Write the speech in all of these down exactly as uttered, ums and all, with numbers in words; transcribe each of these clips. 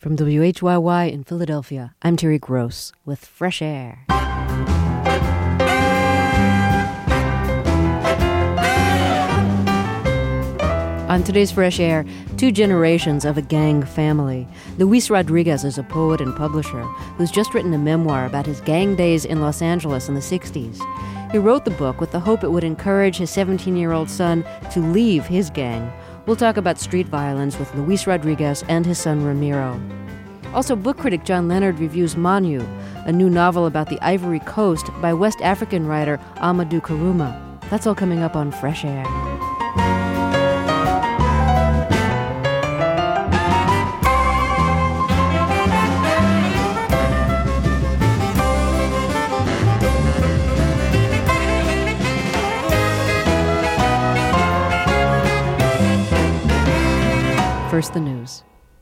From W H Y Y in Philadelphia, I'm Terry Gross with Fresh Air. On today's Fresh Air, two generations of a gang family. Luis Rodriguez is a poet and publisher who's just written a memoir about his gang days in Los Angeles in the sixties. He wrote the book with the hope it would encourage his seventeen-year-old son to leave his gang. We'll talk about street violence with Luis Rodriguez and his son Ramiro. Also, book critic John Leonard reviews Manu, a new novel about the Ivory Coast by West African writer Amadou Karuma. That's all coming up on Fresh Air. First, the news.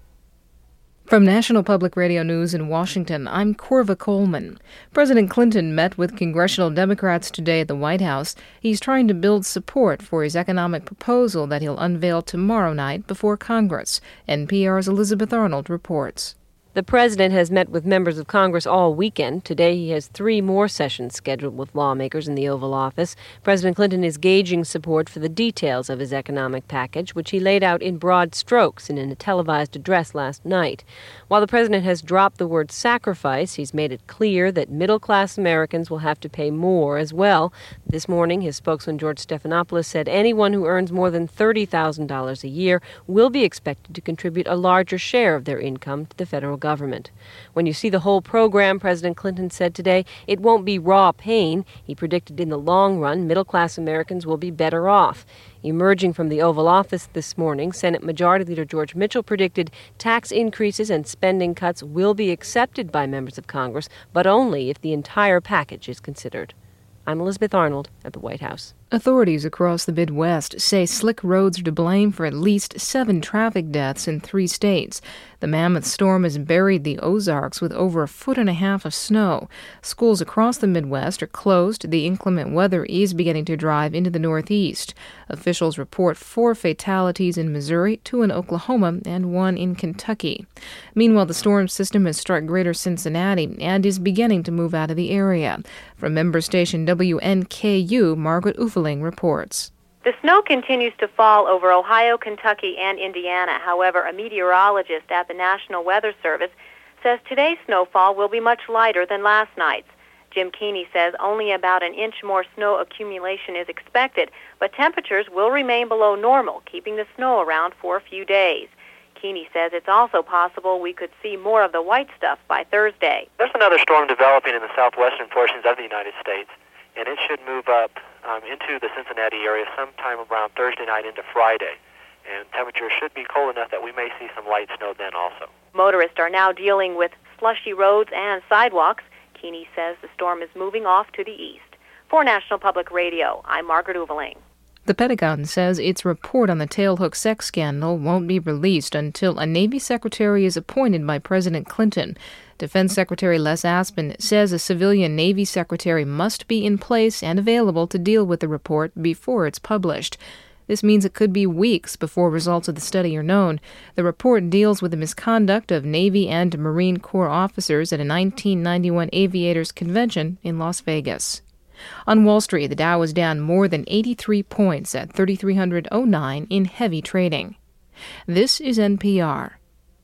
From National Public Radio News in Washington, I'm Corva Coleman. President Clinton met with congressional Democrats today at the White House. He's trying to build support for his economic proposal that he'll unveil tomorrow night before Congress. N P R's Elizabeth Arnold reports. The president has met with members of Congress all weekend. Today he has three more sessions scheduled with lawmakers in the Oval Office. President Clinton is gauging support for the details of his economic package, which he laid out in broad strokes in a televised address last night. While the president has dropped the word sacrifice, he's made it clear that middle-class Americans will have to pay more as well. This morning, his spokesman George Stephanopoulos said anyone who earns more than thirty thousand dollars a year will be expected to contribute a larger share of their income to the federal government. government. When you see the whole program, President Clinton said today, it won't be raw pain. He predicted in the long run, middle-class Americans will be better off. Emerging from the Oval Office this morning, Senate Majority Leader George Mitchell predicted tax increases and spending cuts will be accepted by members of Congress, but only if the entire package is considered. I'm Elizabeth Arnold at the White House. Authorities across the Midwest say slick roads are to blame for at least seven traffic deaths in three states. The mammoth storm has buried the Ozarks with over a foot and a half of snow. Schools across the Midwest are closed. The inclement weather is beginning to drive into the Northeast. Officials report four fatalities in Missouri, two in Oklahoma, and one in Kentucky. Meanwhile, the storm system has struck greater Cincinnati and is beginning to move out of the area. From member station W N K U, Margaret Ufeling reports. The snow continues to fall over Ohio, Kentucky, and Indiana. However, a meteorologist at the National Weather Service says today's snowfall will be much lighter than last night's. Jim Keeney says only about an inch more snow accumulation is expected, but temperatures will remain below normal, keeping the snow around for a few days. Keeney says it's also possible we could see more of the white stuff by Thursday. There's another storm developing in the southwestern portions of the United States, and it should move up um, into the Cincinnati area sometime around Thursday night into Friday. And temperatures should be cold enough that we may see some light snow then also. Motorists are now dealing with slushy roads and sidewalks. Keeney says the storm is moving off to the east. For National Public Radio, I'm Margaret Uveling. The Pentagon says its report on the tailhook sex scandal won't be released until a Navy secretary is appointed by President Clinton. Defense Secretary Les Aspin says a civilian Navy secretary must be in place and available to deal with the report before it's published. This means it could be weeks before results of the study are known. The report deals with the misconduct of Navy and Marine Corps officers at a nineteen ninety-one Aviators Convention in Las Vegas. On Wall Street, the Dow was down more than eighty-three points at thirty-three hundred oh nine in heavy trading. This is N P R.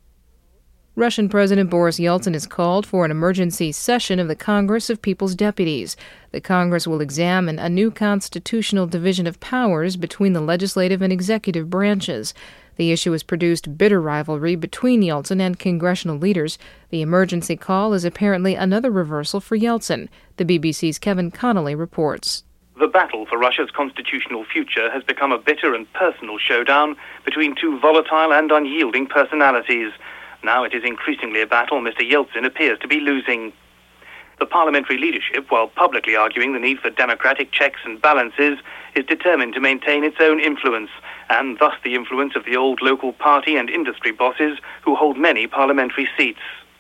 Russian President Boris Yeltsin has called for an emergency session of the Congress of People's Deputies. The Congress will examine a new constitutional division of powers between the legislative and executive branches. The issue has produced bitter rivalry between Yeltsin and congressional leaders. The emergency call is apparently another reversal for Yeltsin. The B B C's Kevin Connolly reports. The battle for Russia's constitutional future has become a bitter and personal showdown between two volatile and unyielding personalities. Now it is increasingly a battle Mister Yeltsin appears to be losing. The parliamentary leadership, while publicly arguing the need for democratic checks and balances, is determined to maintain its own influence, and thus the influence of the old local party and industry bosses who hold many parliamentary seats.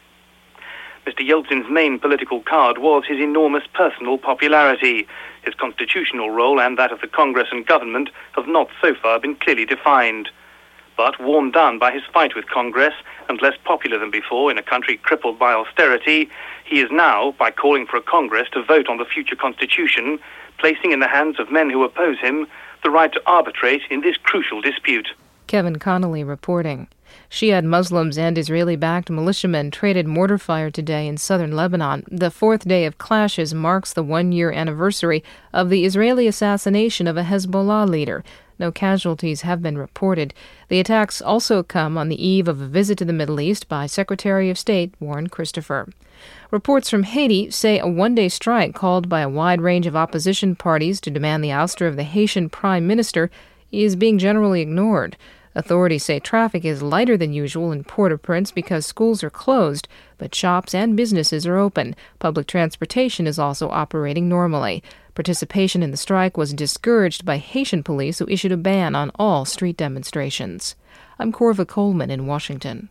Mister Yeltsin's main political card was his enormous personal popularity. His constitutional role and that of the Congress and government have not so far been clearly defined. But worn down by his fight with Congress and less popular than before in a country crippled by austerity, he is now, by calling for a Congress to vote on the future constitution, placing in the hands of men who oppose him the right to arbitrate in this crucial dispute. Kevin Connolly reporting. Shiite Muslims and Israeli-backed militiamen traded mortar fire today in southern Lebanon. The fourth day of clashes marks the one-year anniversary of the Israeli assassination of a Hezbollah leader. No casualties have been reported. The attacks also come on the eve of a visit to the Middle East by Secretary of State Warren Christopher. Reports from Haiti say a one-day strike called by a wide range of opposition parties to demand the ouster of the Haitian prime minister is being generally ignored. Authorities say traffic is lighter than usual in Port-au-Prince because schools are closed, but shops and businesses are open. Public transportation is also operating normally. Participation in the strike was discouraged by Haitian police, who issued a ban on all street demonstrations. I'm Corva Coleman in Washington.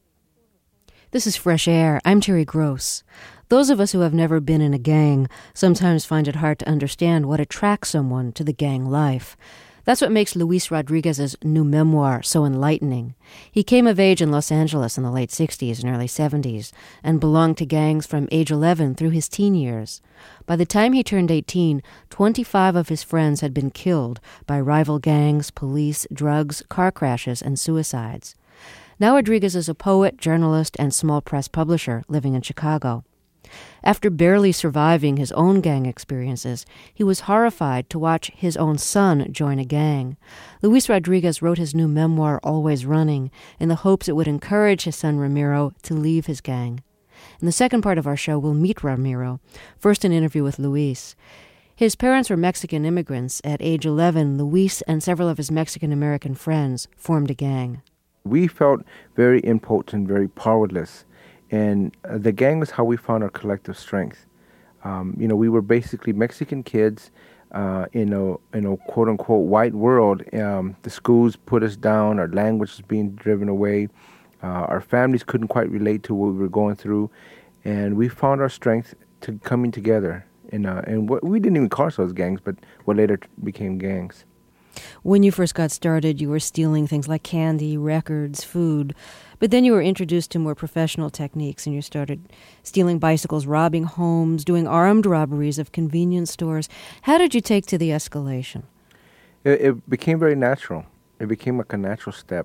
This is Fresh Air. I'm Terry Gross. Those of us who have never been in a gang sometimes find it hard to understand what attracts someone to the gang life. That's what makes Luis Rodriguez's new memoir so enlightening. He came of age in Los Angeles in the late sixties and early seventies and belonged to gangs from age eleven through his teen years. By the time he turned eighteen, twenty-five of his friends had been killed by rival gangs, police, drugs, car crashes, and suicides. Now Rodriguez is a poet, journalist, and small press publisher living in Chicago. After barely surviving his own gang experiences, he was horrified to watch his own son join a gang. Luis Rodriguez wrote his new memoir, Always Running, in the hopes it would encourage his son Ramiro to leave his gang. In the second part of our show, we'll meet Ramiro, first an interview with Luis. His parents were Mexican immigrants. At age eleven, Luis and several of his Mexican-American friends formed a gang. We felt very impotent, very powerless. And uh, the gang was how we found our collective strength. Um, you know, we were basically Mexican kids uh, in a in a quote unquote white world. Um, the schools put us down. Our language was being driven away. Uh, our families couldn't quite relate to what we were going through, and we found our strength to coming together. And uh, and what we didn't even call ourselves gangs, but what later became gangs. When you first got started, you were stealing things like candy, records, food. But then you were introduced to more professional techniques, and you started stealing bicycles, robbing homes, doing armed robberies of convenience stores. How did you take to the escalation? It, it became very natural. It became like a natural step.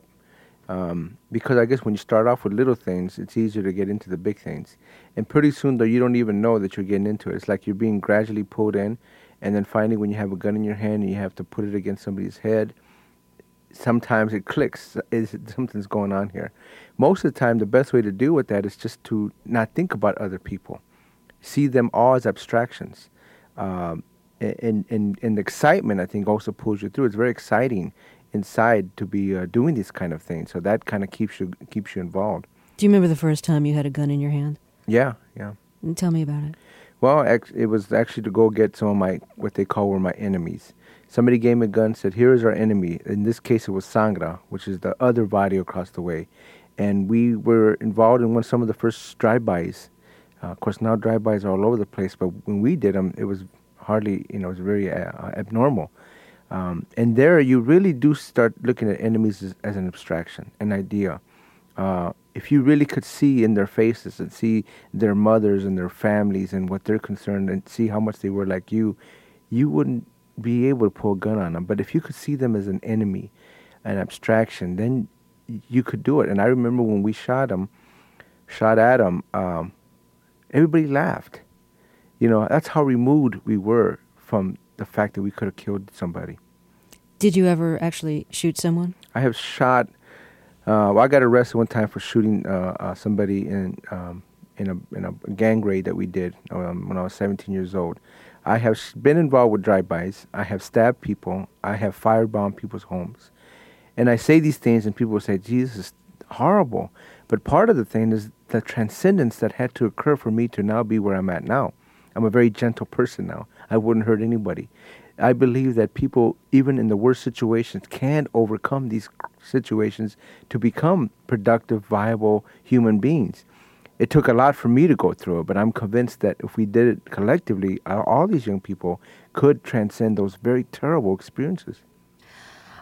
Um, because I guess when you start off with little things, it's easier to get into the big things. And pretty soon, though, you don't even know that you're getting into it. It's like you're being gradually pulled in. And then finally, when you have a gun in your hand and you have to put it against somebody's head, sometimes it clicks. Is something's going on here. Most of the time, the best way to deal with that is just to not think about other people. See them all as abstractions. Um, and, and, and the excitement, I think, also pulls you through. It's very exciting inside to be uh, doing these kind of things. So that kind of keeps you keeps you involved. Do you remember the first time you had a gun in your hand? Yeah, yeah. Tell me about it. Well, it was actually to go get some of my, what they call were my enemies. Somebody gave me a gun, said, here is our enemy. In this case, it was Sangra, which is the other body across the way. And we were involved in one some of the first drive-bys. Uh, of course, now drive-bys are all over the place, but when we did them, it was hardly, you know, it was very uh, abnormal. Um, and there you really do start looking at enemies as, as an abstraction, an idea. Uh, if you really could see in their faces and see their mothers and their families and what they're concerned and see how much they were like you, you wouldn't be able to pull a gun on them. But if you could see them as an enemy, an abstraction, then you could do it. And I remember when we shot them, shot at them, um, everybody laughed. You know, that's how removed we were from the fact that we could have killed somebody. Did you ever actually shoot someone? I have shot... Uh, well, I got arrested one time for shooting uh, uh, somebody in um, in a in a gang raid that we did um, when I was seventeen years old. I have been involved with drive-bys. I have stabbed people. I have firebombed people's homes. And I say these things, and people will say, "Jesus, is horrible." But part of the thing is the transcendence that had to occur for me to now be where I'm at now. I'm a very gentle person now. I wouldn't hurt anybody. I believe that people, even in the worst situations, can overcome these situations to become productive, viable human beings. It took a lot for me to go through it, but I'm convinced that if we did it collectively, all these young people could transcend those very terrible experiences.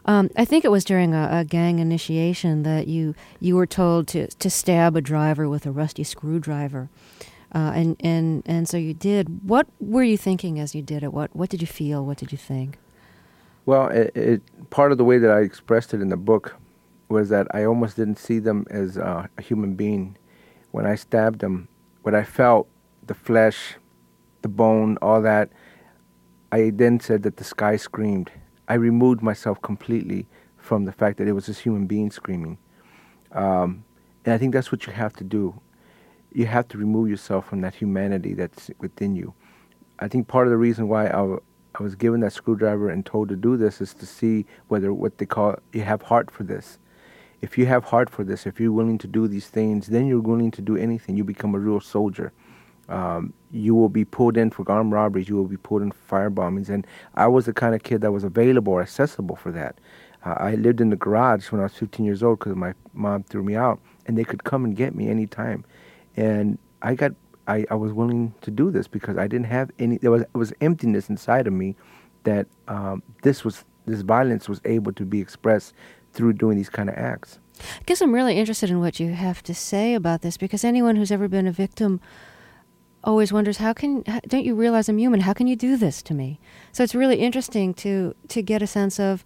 Um, I think it was during a, a gang initiation that you you were told to, to stab a driver with a rusty screwdriver, uh, and and and so you did. What were you thinking as you did it? What what did you feel? What did you think? Well, it, it part of the way that I expressed it in the book was that I almost didn't see them as uh, a human being. When I stabbed them, what I felt, the flesh, the bone, all that, I then said that the sky screamed. I removed myself completely from the fact that it was this human being screaming. Um, and I think that's what you have to do. You have to remove yourself from that humanity that's within you. I think part of the reason why I, w- I was given that screwdriver and told to do this is to see whether what they call, you have heart for this. If you have heart for this, if you're willing to do these things, then you're willing to do anything. You become a real soldier. Um, you will be pulled in for armed robberies. You will be pulled in for fire bombings. And I was the kind of kid that was available or accessible for that. Uh, I lived in the garage when I was fifteen years old because my mom threw me out, and they could come and get me anytime. And I got, I, I was willing to do this because I didn't have any. There was, there was emptiness inside of me that um, this was this violence was able to be expressed through doing these kind of acts. I guess I'm really interested in what you have to say about this, because anyone who's ever been a victim always wonders, how can, how, don't you realize I'm human? How can you do this to me? So it's really interesting to, to get a sense of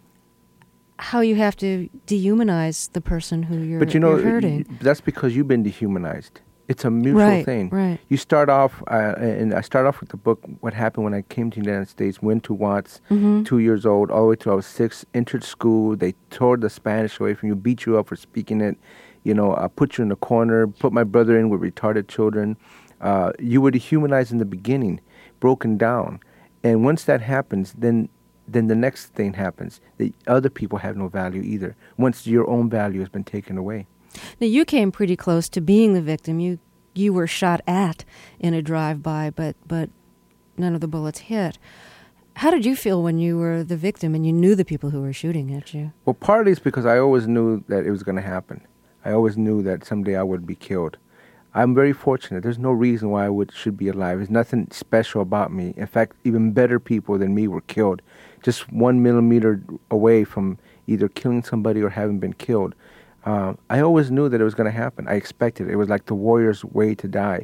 how you have to dehumanize the person who you're, but you know, you're hurting. Y- that's because you've been dehumanized. It's a mutual right, thing. Right. You start off, uh, and I start off with the book, what happened when I came to the United States, went to Watts, mm-hmm. two years old, all the way till I was six, entered school, they tore the Spanish away from you, beat you up for speaking it, you know, uh, put you in a corner, put my brother in with retarded children. Uh, you were dehumanized in the beginning, broken down. And once that happens, then then the next thing happens. The other people have no value either, once your own value has been taken away. Now, you came pretty close to being the victim. You you were shot at in a drive-by, but, but none of the bullets hit. How did you feel when you were the victim and you knew the people who were shooting at you? Well, partly it's because I always knew that it was going to happen. I always knew that someday I would be killed. I'm very fortunate. There's no reason why I would should be alive. There's nothing special about me. In fact, even better people than me were killed, just one millimeter away from either killing somebody or having been killed. Uh, I always knew that it was going to happen. I expected it. It was like the warrior's way to die.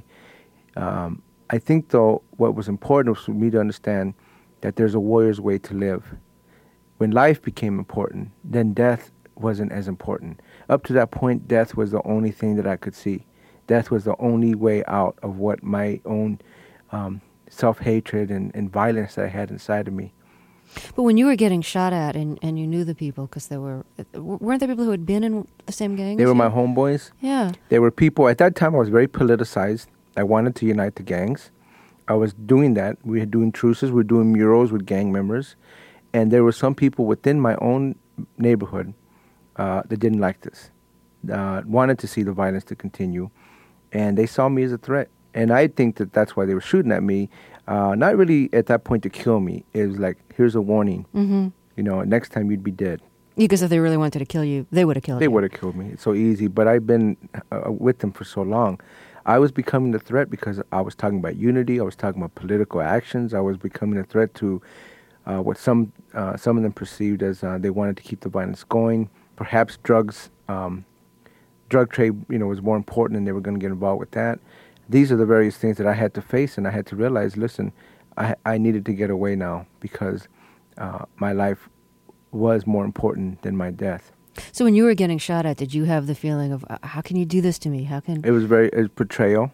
Um, I think, though, what was important was for me to understand that there's a warrior's way to live. When life became important, then death wasn't as important. Up to that point, death was the only thing that I could see. Death was the only way out of what my own um, self-hatred and, and violence that I had inside of me. But when you were getting shot at and, and you knew the people, because there were, weren't there people who had been in the same gang? They were my homeboys. Yeah. They were people, at that time I was very politicized. I wanted to unite the gangs. I was doing that. We were doing truces, we were doing murals with gang members. And there were some people within my own neighborhood uh, that didn't like this, uh, wanted to see the violence to continue. And they saw me as a threat. And I think that that's why they were shooting at me. Uh, not really at that point to kill me. It was like, here's a warning. Mm-hmm. You know, next time you'd be dead. Because if they really wanted to kill you, they would have killed They you. would have killed me. It's so easy. But I've been uh, with them for so long. I was becoming a threat because I was talking about unity. I was talking about political actions. I was becoming a threat to uh, what some uh, some of them perceived as uh, they wanted to keep the violence going. Perhaps drugs... Um, drug trade, you know, was more important and they were going to get involved with that. These are the various things that I had to face, and I had to realize, listen, I, I needed to get away now because uh, my life was more important than my death. So when you were getting shot at, did you have the feeling of, uh, how can you do this to me? How can... It was very, it was betrayal.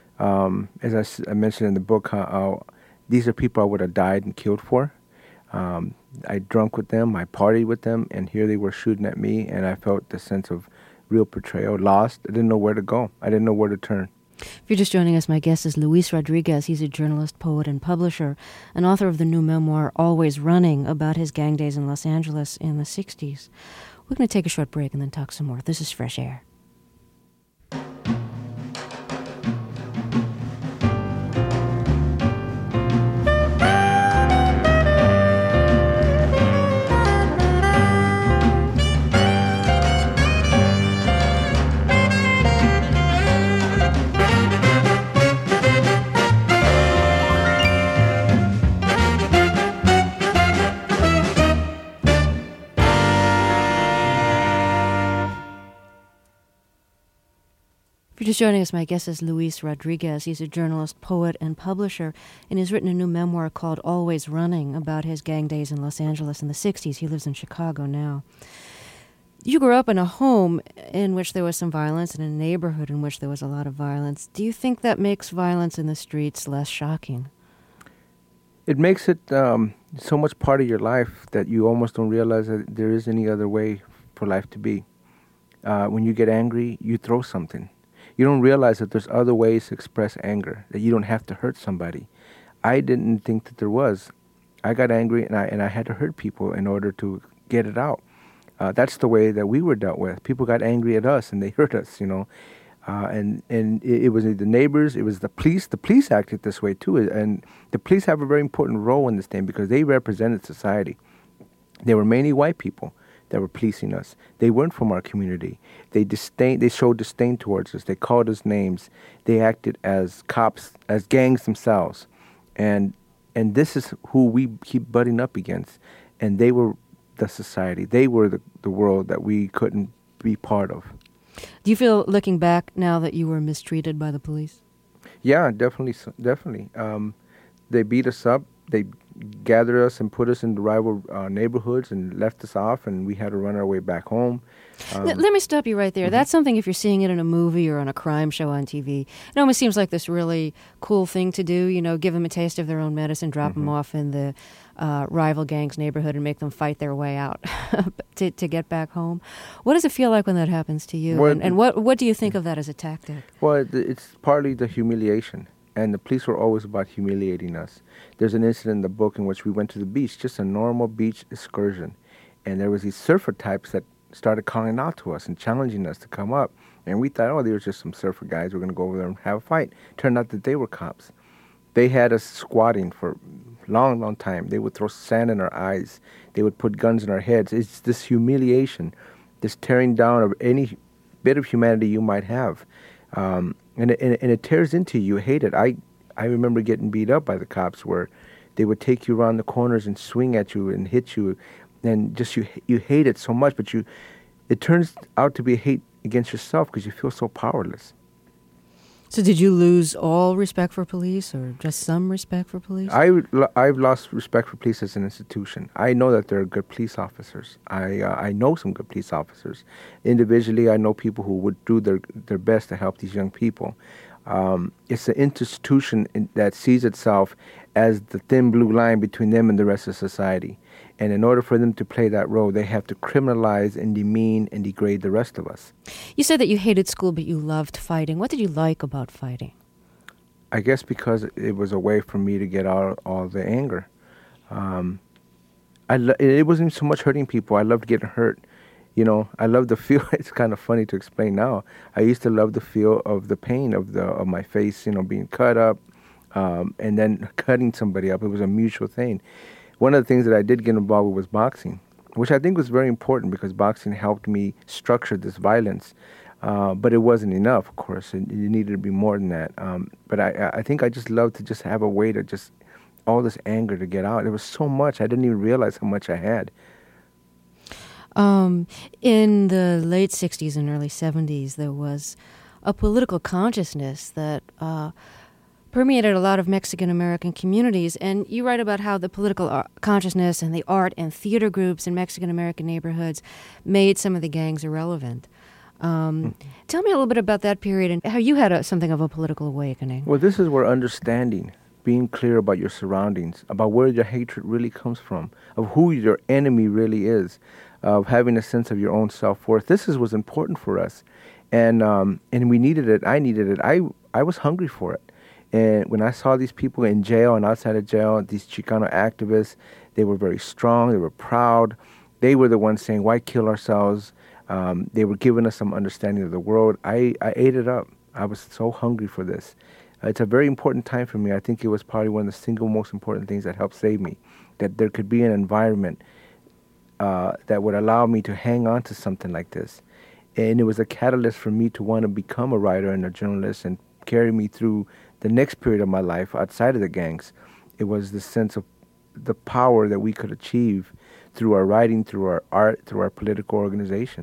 Um, as I, s- I mentioned in the book, how, how these are people I would have died and killed for. Um, I drunk with them, I partied with them, and here they were shooting at me, and I felt the sense of real betrayal, lost. I didn't know where to go. I didn't know where to turn. If you're just joining us, my guest is Luis Rodriguez. He's a journalist, poet, and publisher, and author of the new memoir, Always Running, about his gang days in Los Angeles in the sixties. We're going to take a short break and then talk some more. This is Fresh Air. just joining us, my guest is Luis Rodriguez. He's a journalist, poet, and publisher, and he's written a new memoir called Always Running about his gang days in Los Angeles in the sixties. He lives in Chicago now. You grew up in a home in which there was some violence and in a neighborhood in which there was a lot of violence. Do you think that makes violence in the streets less shocking? It makes it um, so much part of your life that you almost don't realize that there is any other way for life to be. Uh, when you get angry, you throw something. You don't realize that there's other ways to express anger, that you don't have to hurt somebody. I didn't think that there was. I got angry and I and I had to hurt people in order to get it out. Uh, that's the way that we were dealt with. People got angry at us and they hurt us, you know. Uh, and and it, it was the neighbors, it was the police. The police acted this way too. And the police have a very important role in this thing because they represented society. They were mainly white people that were policing us. They weren't from our community. They disdain. They showed disdain towards us. They called us names. They acted as cops, as gangs themselves. And and this is who we keep butting up against. And they were the society. They were the, the world that we couldn't be part of. Do you feel, looking back now, that you were mistreated by the police? Yeah, definitely, definitely. Um, they beat us up. They gathered us and put us in the rival uh, neighborhoods and left us off, and we had to run our way back home. Um, let, let me stop you right there. Mm-hmm. That's something, if you're seeing it in a movie or on a crime show on T V, it almost seems like this really cool thing to do, you know, give them a taste of their own medicine, drop mm-hmm. them off in the uh, rival gang's neighborhood and make them fight their way out to, to get back home. What does it feel like when that happens to you? Well, and and what, what do you think of that as a tactic? Well, it's partly the humiliation. And the police were always about humiliating us. There's an incident in the book in which we went to the beach, just a normal beach excursion. And there was these surfer types that started calling out to us and challenging us to come up. And we thought, oh, they were just some surfer guys. We're going to go over there and have a fight. Turned out that they were cops. They had us squatting for a long, long time. They would throw sand in our eyes. They would put guns in our heads. It's this humiliation, this tearing down of any bit of humanity you might have. Um, and, it, and, it, and it tears into you. You hate it. I, I remember getting beat up by the cops where they would take you around the corners and swing at you and hit you. And just you you hate it so much, but you it turns out to be a hate against yourself because you feel so powerless. So did you lose all respect for police or just some respect for police? I, I've lost respect for police as an institution. I know that there are good police officers. I uh, I know some good police officers. Individually, I know people who would do their, their best to help these young people. Um, it's an institution in, that sees itself as the thin blue line between them and the rest of society. And in order for them to play that role, they have to criminalize and demean and degrade the rest of us. You said that you hated school, but you loved fighting. What did you like about fighting? I guess because it was a way for me to get out all the anger. Um, I lo- it wasn't so much hurting people. I loved getting hurt. You know, I love the feel. It's kind of funny to explain now. I used to love the feel of the pain of the of my face, you know, being cut up, um, and then cutting somebody up. It was a mutual thing. One of the things that I did get involved with was boxing, which I think was very important because boxing helped me structure this violence. Uh, but it wasn't enough, of course. It, it needed to be more than that. Um, but I, I think I just loved to just have a way to just, all this anger to get out. It was so much. I didn't even realize how much I had. Um, in the late sixties and early seventies, there was a political consciousness that uh, permeated a lot of Mexican-American communities. And you write about how the political ar- consciousness and the art and theater groups in Mexican-American neighborhoods made some of the gangs irrelevant. Um, mm. Tell me a little bit about that period and how you had a, something of a political awakening. Well, this is where understanding, being clear about your surroundings, about where your hatred really comes from, of who your enemy really is, of having a sense of your own self-worth. This is what's important for us. And um, and we needed it. I needed it. I, I was hungry for it. And when I saw these people in jail and outside of jail, these Chicano activists, they were very strong. They were proud. They were the ones saying, why kill ourselves? Um, they were giving us some understanding of the world. I, I ate it up. I was so hungry for this. Uh, it's a very important time for me. I think it was probably one of the single most important things that helped save me, that there could be an environment uh, that would allow me to hang on to something like this. And it was a catalyst for me to want to become a writer and a journalist and carry me through the next period of my life outside of the gangs. It was the sense of the power that we could achieve through our writing, through our art, through our political organizations.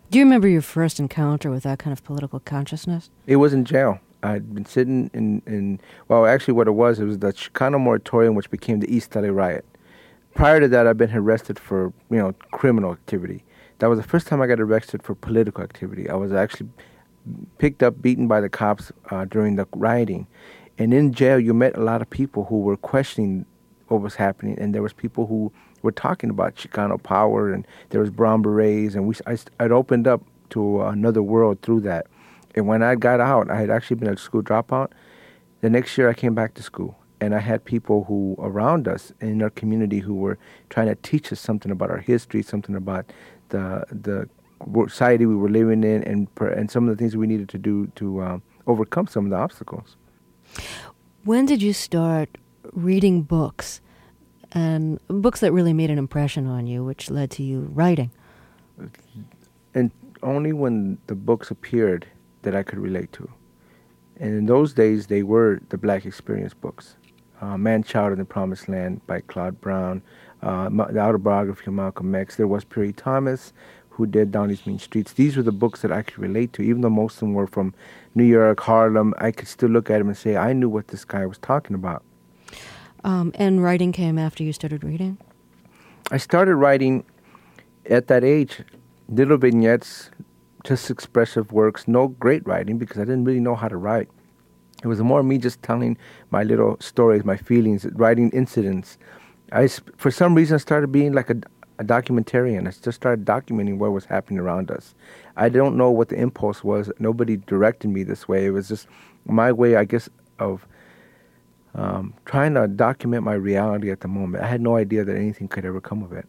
Do you remember your first encounter with that kind of political consciousness? It was in jail. I'd been sitting in, in, well, actually what it was, it was the Chicano moratorium, which became the East L A riot. Prior to that, I'd been arrested for, you know, criminal activity. That was the first time I got arrested for political activity. I was actually picked up, beaten by the cops uh, during the rioting. And in jail, you met a lot of people who were questioning what was happening, and there was people who were talking about Chicano power, and there was brown berets, and we I, I'd opened up to another world through that. And when I got out, I had actually been a school dropout. The next year, I came back to school, and I had people who around us in our community who were trying to teach us something about our history, something about the the society we were living in, and and some of the things we needed to do to um, overcome some of the obstacles. When did you start reading books, and books that really made an impression on you, which led to you writing? And only when the books appeared that I could relate to. And in those days, they were the Black Experience books. Uh, Man-Child in the Promised Land by Claude Brown, uh, the autobiography of Malcolm X. There was Perry Thomas, who did Down These Mean Streets. These were the books that I could relate to. Even though most of them were from New York, Harlem, I could still look at them and say, I knew what this guy was talking about. Um, and writing came after you started reading? I started writing at that age, little vignettes, just expressive works, no great writing because I didn't really know how to write. It was more me just telling my little stories, my feelings, writing incidents. I, for some reason, started being like a, a documentarian. I just started documenting what was happening around us. I don't know what the impulse was. Nobody directed me this way. It was just my way, I guess, of um, trying to document my reality at the moment. I had no idea that anything could ever come of it.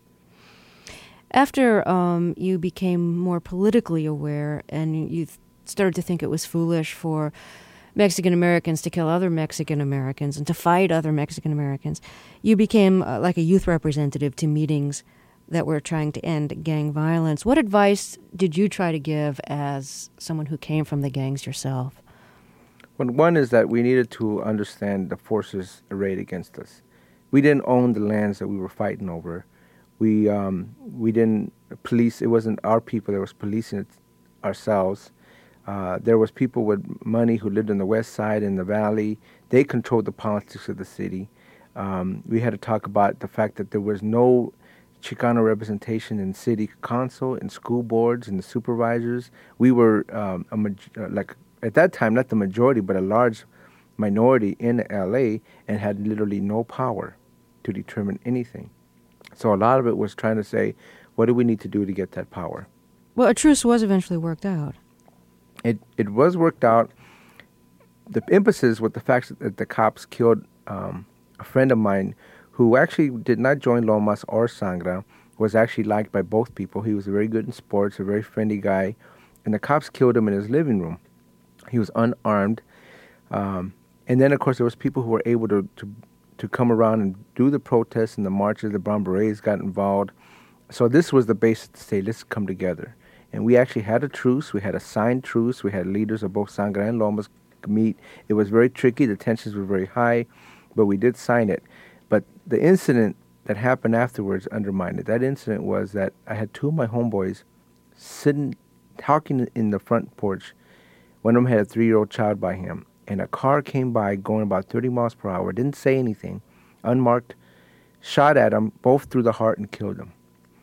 After um, you became more politically aware and you started to think it was foolish for Mexican Americans to kill other Mexican Americans and to fight other Mexican Americans, you became uh, like a youth representative to meetings that were trying to end gang violence. What advice did you try to give as someone who came from the gangs yourself? Well, one is that we needed to understand the forces arrayed against us. We didn't own the lands that we were fighting over. We um, we didn't police. It wasn't our people that was policing it ourselves. Uh, there was people with money who lived in the west side, in the valley. They controlled the politics of the city. Um, we had to talk about the fact that there was no Chicano representation in city council, in school boards, in the supervisors. We were um, a maj- uh, like at that time, not the majority, but a large minority in L A, and had literally no power to determine anything. So a lot of it was trying to say, what do we need to do to get that power? Well, a truce was eventually worked out. It it was worked out. The emphasis with the fact that the cops killed um, a friend of mine who actually did not join Lomas or Sangra, was actually liked by both people. He was very good in sports, a very friendly guy, and the cops killed him in his living room. He was unarmed. Um, and then, of course, there was people who were able to, to to come around and do the protests and the marches. The Brown Berets got involved. So this was the basis to say, let's come together. And we actually had a truce. We had a signed truce. We had leaders of both Sangra and Lomas meet. It was very tricky. The tensions were very high, but we did sign it. But the incident that happened afterwards undermined it. That incident was that I had two of my homeboys sitting, talking in the front porch. One of them had a three-year-old child by him. And a car came by going about thirty miles per hour, didn't say anything, unmarked, shot at him, both through the heart and killed him.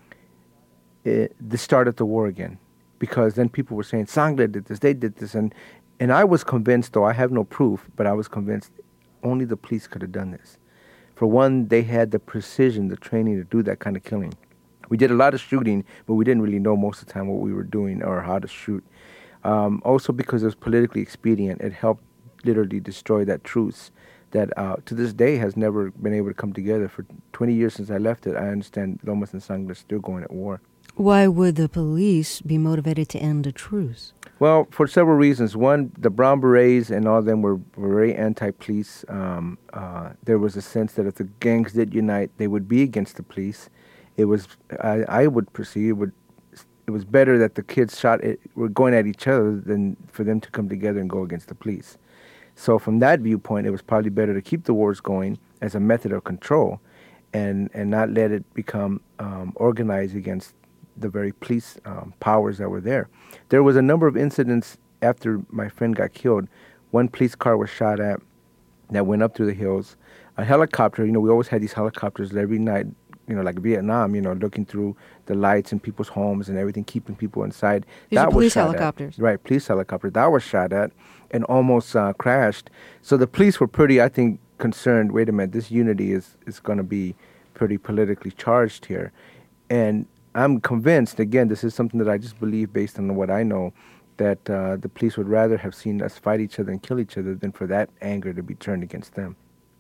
It, this started the war again, because then people were saying, Sangra did this, they did this. And, and I was convinced, though I have no proof, but I was convinced only the police could have done this. For one, they had the precision, the training to do that kind of killing. We did a lot of shooting, but we didn't really know most of the time what we were doing or how to shoot. Um, also because it was politically expedient, it helped literally destroy that truce that uh, to this day has never been able to come together. For twenty years since I left it, I understand Lomas and Sangra are still going at war. Why would the police be motivated to end a truce? Well, for several reasons. One, the Brown Berets and all of them were, were very anti-police. Um, uh, there was a sense that if the gangs did unite, they would be against the police. It was, I, I would perceive, it, would, it was better that the kids shot it, were going at each other than for them to come together and go against the police. So from that viewpoint, it was probably better to keep the wars going as a method of control and, and not let it become um, organized against the very police um, powers that were there. There was a number of incidents after my friend got killed. One police car was shot at that went up through the hills. A helicopter, you know, we always had these helicopters every night, you know, like Vietnam, you know, looking through the lights in people's homes and everything, keeping people inside. These that are police was shot helicopters. At. Right, police helicopters. That was shot at and almost uh, crashed. So the police were pretty, I think, concerned, wait a minute, this unity is, is going to be pretty politically charged here. And I'm convinced, again, this is something that I just believe based on what I know, that uh, the police would rather have seen us fight each other and kill each other than for that anger to be turned against them.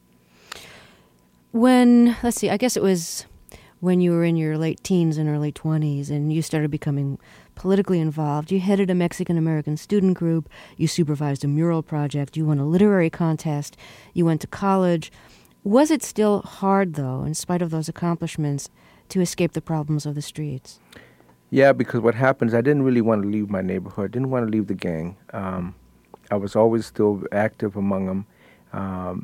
When, let's see, I guess it was when you were in your late teens and early twenties and you started becoming politically involved. You headed a Mexican-American student group, you supervised a mural project, you won a literary contest, you went to college. Was it still hard, though, in spite of those accomplishments, to escape the problems of the streets? Yeah, because what happens, I didn't really want to leave my neighborhood, didn't want to leave the gang. Um, I was always still active among them. Um,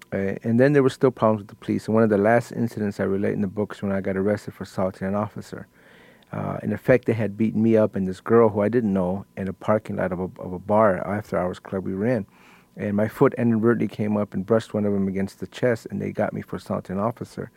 and then there were still problems with the police. And one of the last incidents I relate in the book is when I got arrested for assaulting an officer. Uh, in effect, they had beaten me up and this girl who I didn't know in a parking lot of a, of a bar after hours club we were in. And my foot inadvertently came up and brushed one of them against the chest, and they got me for assaulting an officer.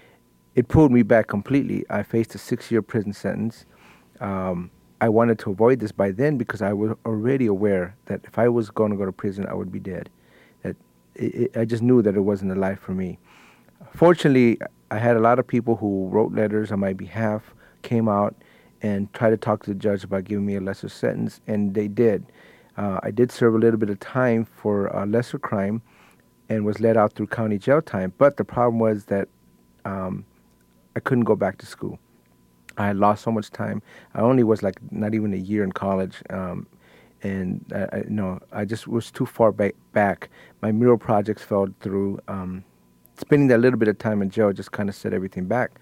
It pulled me back completely. I faced a six-year prison sentence. Um, I wanted to avoid this by then because I was already aware that if I was going to go to prison, I would be dead. That it, it, I just knew that it wasn't a life for me. Fortunately, I had a lot of people who wrote letters on my behalf, came out, and tried to talk to the judge about giving me a lesser sentence, and they did. Uh, I did serve a little bit of time for a lesser crime and was let out through county jail time, but the problem was that um, I couldn't go back to school. I had lost so much time. I only was like not even a year in college, um, and I, I, you know, I just was too far ba- back. My mural projects fell through. Um, spending that little bit of time in jail just kind of set everything back.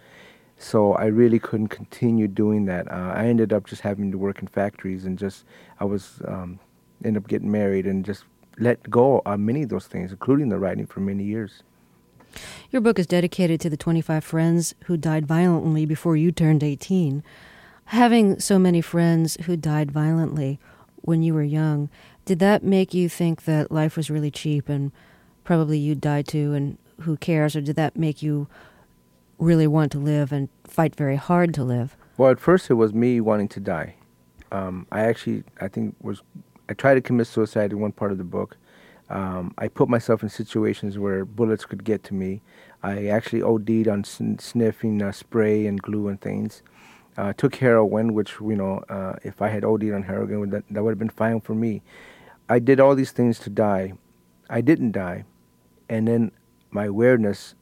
So I really couldn't continue doing that. Uh, I ended up just having to work in factories and just I was um, ended up getting married and just let go of many of those things, including the writing, for many years. Your book is dedicated to the twenty-five friends who died violently before you turned eighteen. Having so many friends who died violently when you were young, did that make you think that life was really cheap and probably you'd die too and who cares? Or did that make you really want to live and fight very hard to live? Well, at first it was me wanting to die. Um, I actually, I think, was I tried to commit suicide in one part of the book. Um, I put myself in situations where bullets could get to me. I actually O D'd on sn- sniffing uh, spray and glue and things. Uh, took heroin, which, you know, uh, if I had O D'd on heroin, that, that would have been fine for me. I did all these things to die. I didn't die. And then my awareness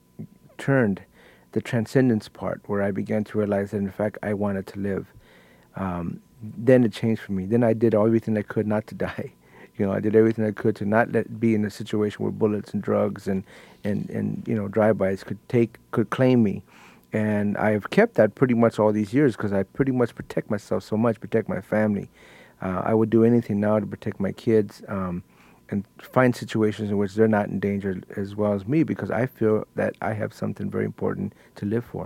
turned the transcendence part where I began to realize that, in fact, I wanted to live. Um, then it changed for me. Then I did everything I could not to die. You know, I did everything I could to not let be in a situation where bullets and drugs and, and, and you know, drive-bys could take could claim me. And I've kept that pretty much all these years because I pretty much protect myself so much, protect my family. Uh, I would do anything now to protect my kids um, and find situations in which they're not in danger as well as me because I feel that I have something very important to live for.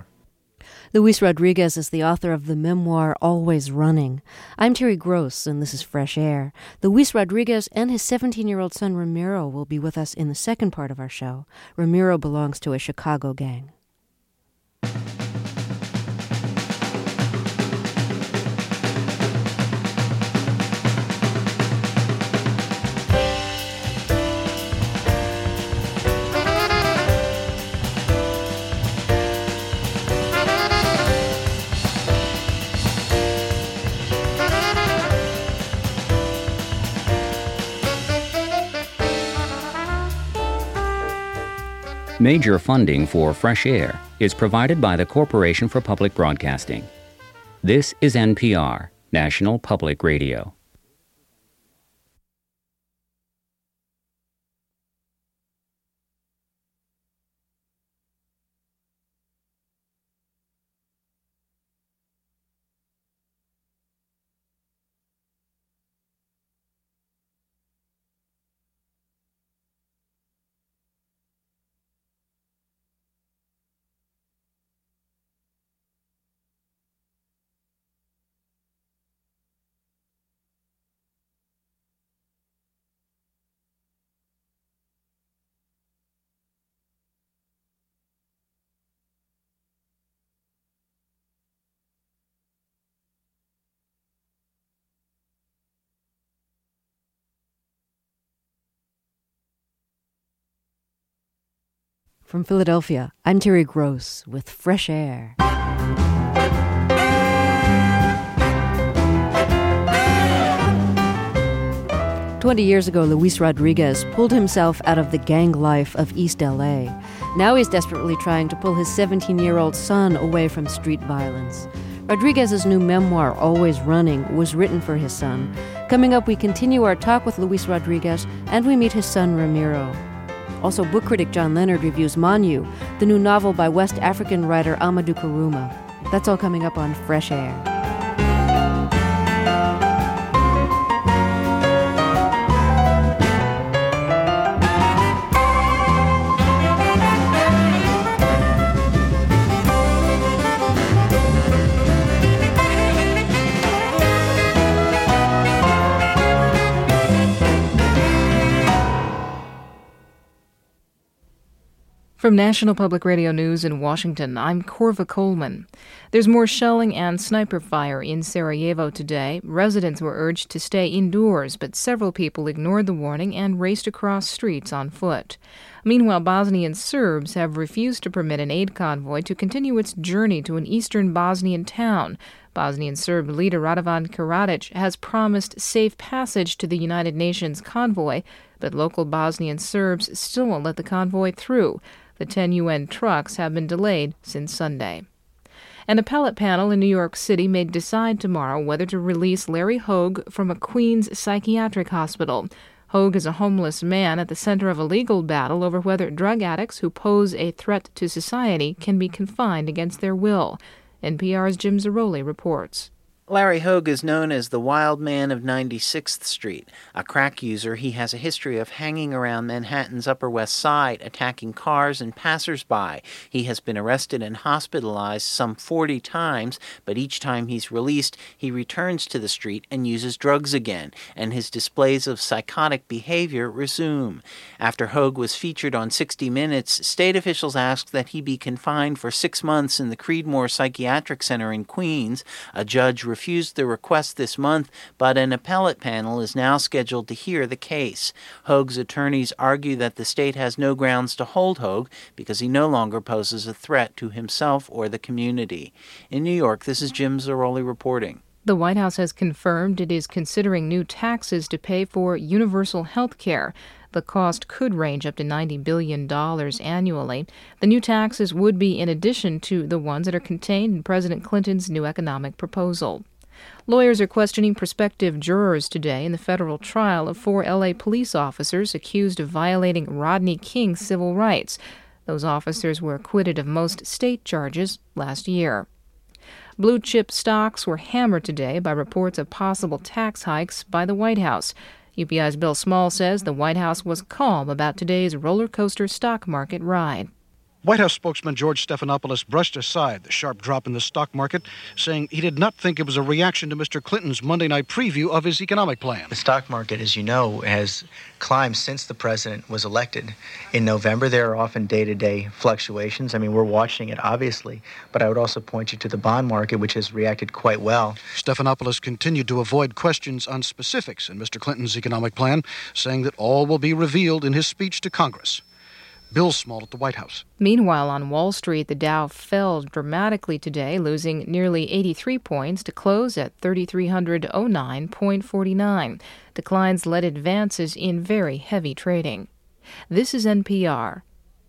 Luis Rodriguez is the author of the memoir Always Running. I'm Terry Gross, and this is Fresh Air. Luis Rodriguez and his seventeen-year-old son Ramiro will be with us in the second part of our show. Ramiro belongs to a Chicago gang. Major funding for Fresh Air is provided by the Corporation for Public Broadcasting. This is N P R, National Public Radio. From Philadelphia, I'm Terry Gross with Fresh Air. Twenty years ago, Luis Rodriguez pulled himself out of the gang life of East L A. Now he's desperately trying to pull his seventeen-year-old son away from street violence. Rodriguez's new memoir, Always Running, was written for his son. Coming up, we continue our talk with Luis Rodriguez, and we meet his son, Ramiro. Also, book critic John Leonard reviews Manu, the new novel by West African writer Amadou Kourouma. That's all coming up on Fresh Air. From National Public Radio News in Washington, I'm Corva Coleman. There's more shelling and sniper fire in Sarajevo today. Residents were urged to stay indoors, but several people ignored the warning and raced across streets on foot. Meanwhile, Bosnian Serbs have refused to permit an aid convoy to continue its journey to an eastern Bosnian town. Bosnian Serb leader Radovan Karadzic has promised safe passage to the United Nations convoy, but local Bosnian Serbs still won't let the convoy through. The ten U N trucks have been delayed since Sunday. An appellate panel in New York City may decide tomorrow whether to release Larry Hogue from a Queens psychiatric hospital. Hogue is a homeless man at the center of a legal battle over whether drug addicts who pose a threat to society can be confined against their will. N P R's Jim Zarroli reports. Larry Hogue is known as the Wild Man of ninety-sixth Street. A crack user, he has a history of hanging around Manhattan's Upper West Side, attacking cars and passersby. He has been arrested and hospitalized some forty times, but each time he's released, he returns to the street and uses drugs again, and his displays of psychotic behavior resume. After Hogue was featured on sixty minutes, state officials asked that he be confined for six months in the Creedmoor Psychiatric Center in Queens. A judge refused the request this month, but an appellate panel is now scheduled to hear the case. Hogue's attorneys argue that the state has no grounds to hold Hogue because he no longer poses a threat to himself or the community. In New York, this is Jim Zarroli reporting. The White House has confirmed it is considering new taxes to pay for universal health care. The cost could range up to ninety billion dollars annually. The new taxes would be in addition to the ones that are contained in President Clinton's new economic proposal. Lawyers are questioning prospective jurors today in the federal trial of four L A police officers accused of violating Rodney King's civil rights. Those officers were acquitted of most state charges last year. Blue chip stocks were hammered today by reports of possible tax hikes by the White House. U P I's Bill Small says the White House was calm about today's roller coaster stock market ride. White House spokesman George Stephanopoulos brushed aside the sharp drop in the stock market, saying he did not think it was a reaction to Mister Clinton's Monday night preview of his economic plan. The stock market, as you know, has climbed since the president was elected. In November, there are often day-to-day fluctuations. I mean, we're watching it, obviously, but I would also point you to the bond market, which has reacted quite well. Stephanopoulos continued to avoid questions on specifics in Mister Clinton's economic plan, saying that all will be revealed in his speech to Congress. Bill Small at the White House. Meanwhile, on Wall Street, the Dow fell dramatically today, losing nearly eighty-three points to close at thirty-three hundred nine point four nine. Declines led advances in very heavy trading. This is N P R.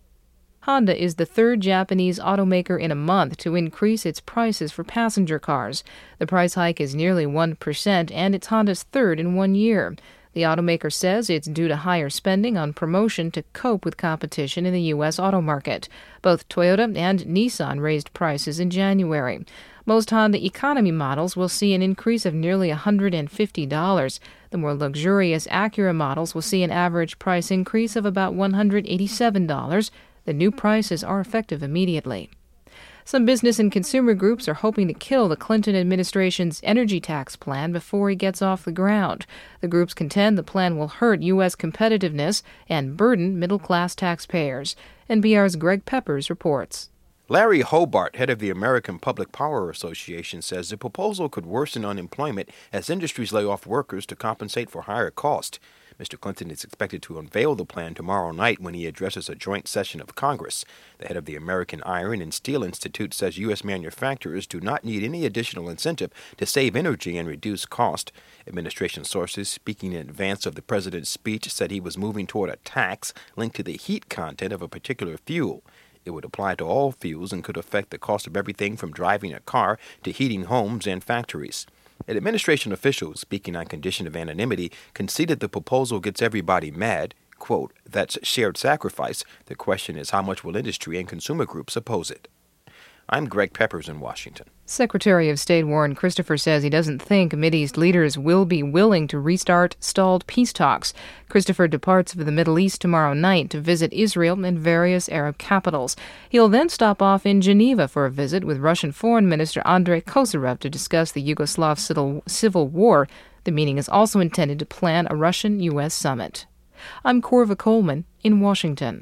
Honda is the third Japanese automaker in a month to increase its prices for passenger cars. The price hike is nearly one percent, and it's Honda's third in one year. The automaker says it's due to higher spending on promotion to cope with competition in the U S auto market. Both Toyota and Nissan raised prices in January. Most Honda economy models will see an increase of nearly one hundred fifty dollars. The more luxurious Acura models will see an average price increase of about one hundred eighty-seven dollars. The new prices are effective immediately. Some business and consumer groups are hoping to kill the Clinton administration's energy tax plan before it gets off the ground. The groups contend the plan will hurt U S competitiveness and burden middle-class taxpayers. N P R's Greg Peppers reports. Larry Hobart, head of the American Public Power Association, says the proposal could worsen unemployment as industries lay off workers to compensate for higher costs. Mister Clinton is expected to unveil the plan tomorrow night when he addresses a joint session of Congress. The head of the American Iron and Steel Institute says U S manufacturers do not need any additional incentive to save energy and reduce cost. Administration sources speaking in advance of the president's speech said he was moving toward a tax linked to the heat content of a particular fuel. It would apply to all fuels and could affect the cost of everything from driving a car to heating homes and factories. An administration official speaking on condition of anonymity conceded the proposal gets everybody mad. Quote, that's shared sacrifice. The question is how much will industry and consumer groups oppose it? I'm Greg Peppers in Washington. Secretary of State Warren Christopher says he doesn't think Mideast leaders will be willing to restart stalled peace talks. Christopher departs for the Middle East tomorrow night to visit Israel and various Arab capitals. He'll then stop off in Geneva for a visit with Russian Foreign Minister Andrei Kozyrev to discuss the Yugoslav civil war. The meeting is also intended to plan a Russian-U S summit. I'm Corva Coleman in Washington.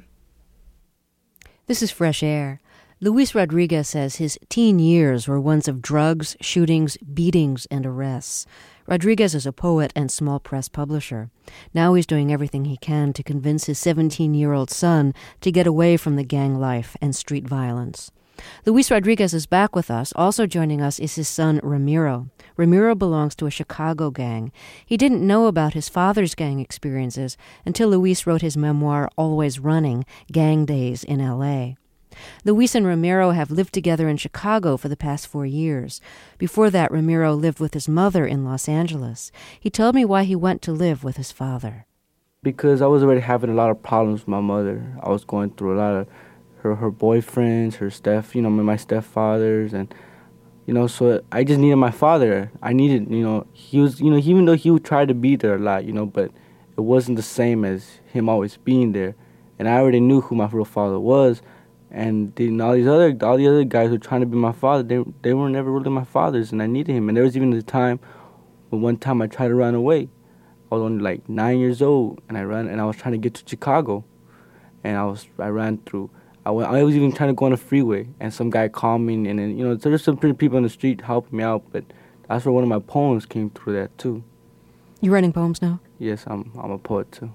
This is Fresh Air. Luis Rodriguez says his teen years were ones of drugs, shootings, beatings, and arrests. Rodriguez is a poet and small press publisher. Now he's doing everything he can to convince his seventeen-year-old son to get away from the gang life and street violence. Luis Rodriguez is back with us. Also joining us is his son, Ramiro. Ramiro belongs to a Chicago gang. He didn't know about his father's gang experiences until Luis wrote his memoir, Always Running, Gang Days in L A Luis and Ramiro have lived together in Chicago for the past four years. Before that, Ramiro lived with his mother in Los Angeles. He told me why he went to live with his father. Because I was already having a lot of problems with my mother. I was going through a lot of her her boyfriends, her steph, you know, my stepfathers, and you know, so I just needed my father. I needed, you know, he was, you know, even though he would try to be there a lot, you know, but it wasn't the same as him always being there. And I already knew who my real father was. And then all these other all the other guys who were trying to be my father, they they were never really my fathers, and I needed him. And there was even a time, when one time I tried to run away. I was only like nine years old, and I ran, and I was trying to get to Chicago, and I was I ran through. I went, I was even trying to go on the freeway, and some guy called me, and then you know, so there's some pretty people on the street helping me out. But that's where one of my poems came through that too. You writing poems now? Yes, I'm I'm a poet too.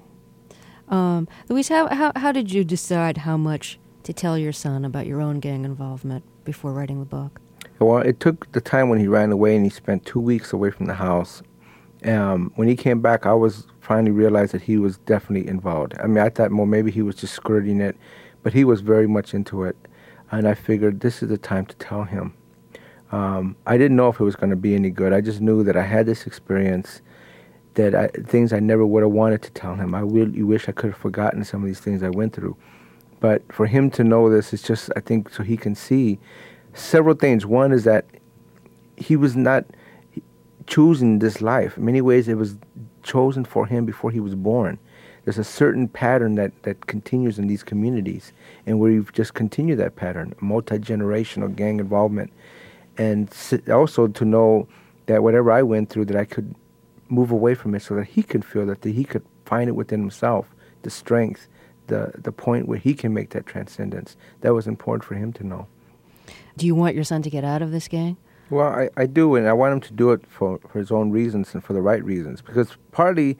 Um, Luis, how how how did you decide how much to tell your son about your own gang involvement before writing the book? Well, it took the time when he ran away and he spent two weeks away from the house. Um, when he came back, I was finally realized that he was definitely involved. I mean, I thought, well, maybe he was just skirting it, but he was very much into it. And I figured this is the time to tell him. Um, I didn't know if it was going to be any good. I just knew that I had this experience, that I, things I never would have wanted to tell him. I really wish I could have forgotten some of these things I went through. But for him to know this, it's just, I think, so he can see several things. One is that he was not choosing this life. In many ways, it was chosen for him before he was born. There's a certain pattern that, that continues in these communities, and we've just continued that pattern, multi-generational gang involvement. And also to know that whatever I went through, that I could move away from it so that he could feel that, that he could find it within himself, the strength, the the point where he can make that transcendence. That was important for him to know. Do you want your son to get out of this gang? Well, I, I do, and I want him to do it for, for his own reasons and for the right reasons. Because partly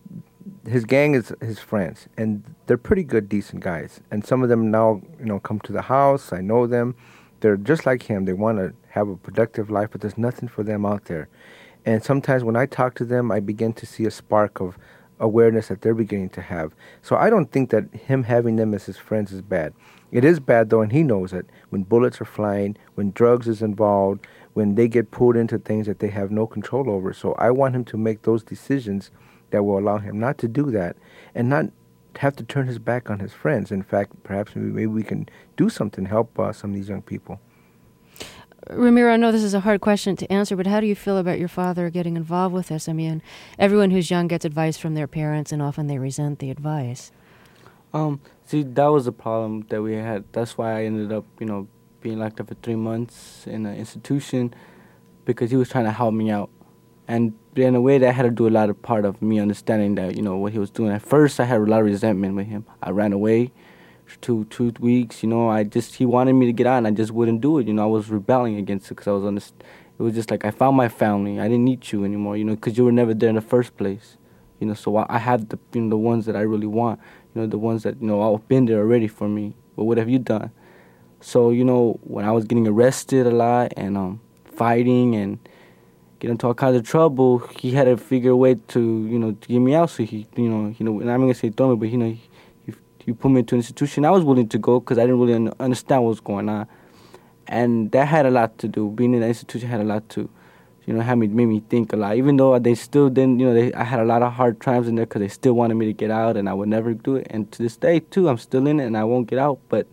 his gang is his friends, and they're pretty good, decent guys. And some of them now, you know, come to the house. I know them. They're just like him. They want to have a productive life, but there's nothing for them out there. And sometimes when I talk to them, I begin to see a spark of awareness that they're beginning to have. So I don't think that him having them as his friends is bad. It is bad, though, and he knows it. When bullets are flying, when drugs is involved, when they get pulled into things that they have no control over. So I want him to make those decisions that will allow him not to do that and not have to turn his back on his friends. In fact, perhaps maybe, maybe we can do something to help uh, some of these young people. Ramiro, I know this is a hard question to answer, but how do you feel about your father getting involved with this? I mean, everyone who's young gets advice from their parents, and often they resent the advice. Um, see, that was the problem that we had. That's why I ended up, you know, being locked up for three months in an institution, because he was trying to help me out. And in a way, that had to do a lot of part of me understanding that, you know, what he was doing. At first, I had a lot of resentment with him. I ran away. Two two weeks, you know, I just, he wanted me to get out, and I just wouldn't do it, you know, I was rebelling against it, because I was on this, it was just like, I found my family, I didn't need you anymore, you know, because you were never there in the first place, You know, so I, I have the you know the ones that I really want. You know, the ones that you know I've been there already for me. But what have you done? So you know, when I was getting arrested a lot and um, fighting and getting into all kinds of trouble, he had to figure a way to you know to get me out. So he you know you know, and I'm not gonna say throw me, but you know he he, he put me into an institution. I was willing to go because I didn't really un- understand what was going on. And that had a lot to do. Being in the institution had a lot to, you know, had me made me think a lot. Even though they still didn't, you know, they, I had a lot of hard times in there because they still wanted me to get out, and I would never do it. And to this day, too, I'm still in it, and I won't get out. But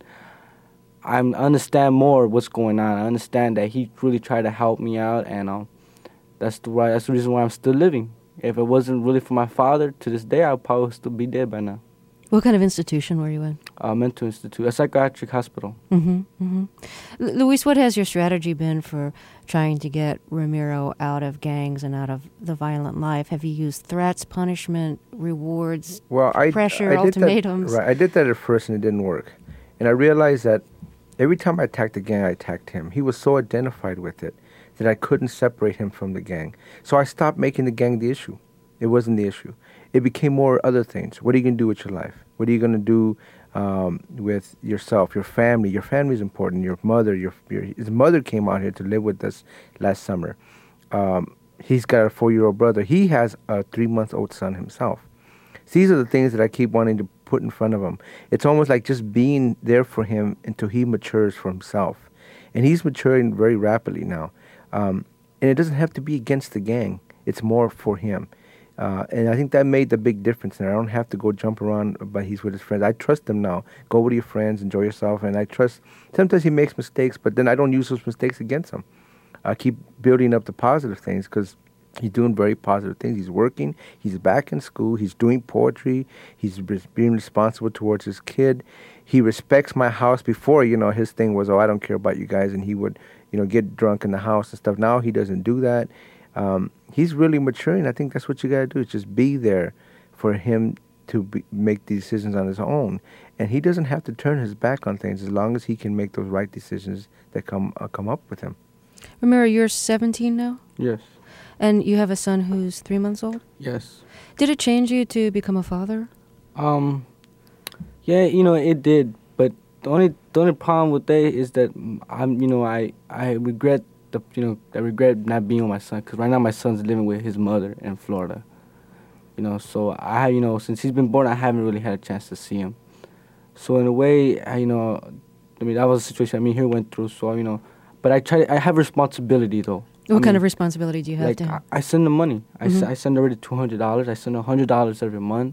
I understand more what's going on. I understand that he really tried to help me out, and um, that's the why. That's the reason why I'm still living. If it wasn't really for my father, to this day, I'd probably still be dead by now. What kind of institution were you in? A uh, mental institute, a psychiatric hospital. Mm-hmm, mm-hmm. L- Luis, what has your strategy been for trying to get Ramiro out of gangs and out of the violent life? Have you used threats, punishment, rewards, well, I, pressure, I did ultimatums? That, right, I did that at first and it didn't work. And I realized that every time I attacked a gang, I attacked him. He was so identified with it that I couldn't separate him from the gang. So I stopped making the gang the issue. It wasn't the issue. It became more other things. What are you going to do with your life? What are you going to do um, with yourself, your family? Your family is important. Your mother, your, your his mother came out here to live with us last summer. Um, he's got a four-year-old brother. He has a three-month-old son himself. So these are the things that I keep wanting to put in front of him. It's almost like just being there for him until he matures for himself. And he's maturing very rapidly now. Um, and it doesn't have to be against the gang. It's more for him. Uh, and I think that made the big difference. And I don't have to go jump around, but he's with his friends. I trust him now. Go with your friends, enjoy yourself. And I trust, sometimes he makes mistakes, but then I don't use those mistakes against him. I keep building up the positive things because he's doing very positive things. He's working. He's back in school. He's doing poetry. He's being responsible towards his kid. He respects my house. Before, you know, his thing was, oh, I don't care about you guys. And he would, you know, get drunk in the house and stuff. Now he doesn't do that. Um, he's really maturing. I think that's what you got to do, is just be there for him to be, make these decisions on his own. And he doesn't have to turn his back on things as long as he can make those right decisions that come uh, come up with him. Ramiro, you're seventeen now? Yes. And you have a son who's three months old? Yes. Did it change you to become a father? Um, yeah, you know, it did. But the only the only problem with that is that I'm, you know, I, I regret the, you know, I regret not being with my son, because right now my son's living with his mother in Florida. You know, so I, you know, since he's been born, I haven't really had a chance to see him. So in a way, I, you know, I mean, that was a situation I mean here went through. So you know, but I try. I have responsibility though. What I kind mean, of responsibility do you have like, to him? I, I send the money. I, Mm-hmm. s- I send already two hundred dollars. I send a hundred dollars every month.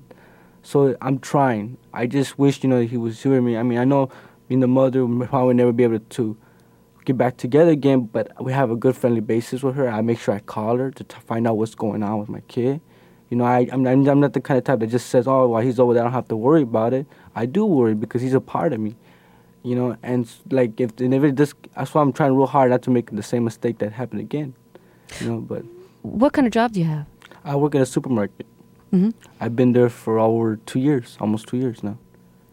So I'm trying. I just wish, you know, he was here with me. I mean, I know me and the mother will probably never be able to get back together again, but we have a good friendly basis with her. I make sure I call her to t- find out what's going on with my kid. You know, I, I'm, I'm not the kind of type that just says, oh, while he's over there, I don't have to worry about it. I do worry because he's a part of me. You know, and like if, and if it just, that's why I'm trying real hard not to make the same mistake that happened again. You know, but What kind of job do you have? I work at a supermarket. Mm-hmm. I've been there for over two years, almost two years now.